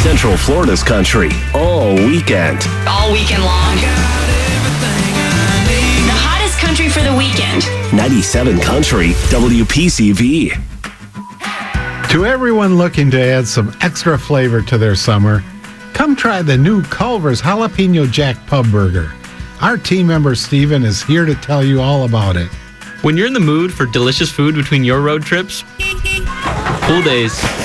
Central Florida's country all weekend. All weekend long. The hottest country for the weekend. 97 Country, WPCV. To everyone looking to add some extra flavor to their summer, come try the new Culver's Jalapeno Jack Pub Burger. Our team member Steven is here to tell you all about it. When you're in the mood for delicious food between your road trips, cool days.